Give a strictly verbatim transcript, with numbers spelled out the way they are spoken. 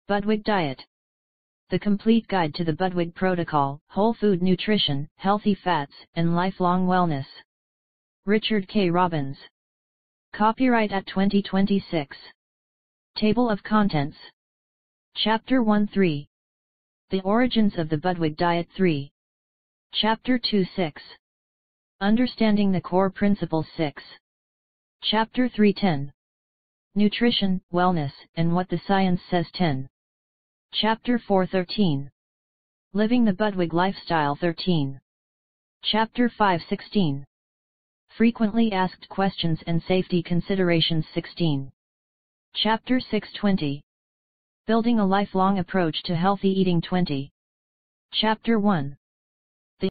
Budwig Diet. The complete guide to the Budwig Protocol, whole food nutrition, healthy fats, and lifelong wellness. Richard K. Robbins. Copyright at twenty twenty-six. Table of Contents. Chapter one three. The Origins of the Budwig Diet three. Chapter two six. Understanding the Core Principles six. Chapter three ten. Nutrition, Wellness, and What the Science Says ten. Chapter four thirteen. Living the Budwig Lifestyle thirteen. Chapter five sixteen. Frequently Asked Questions and Safety Considerations sixteen. Chapter six twenty. Building a Lifelong Approach to Healthy Eating twenty. Chapter one.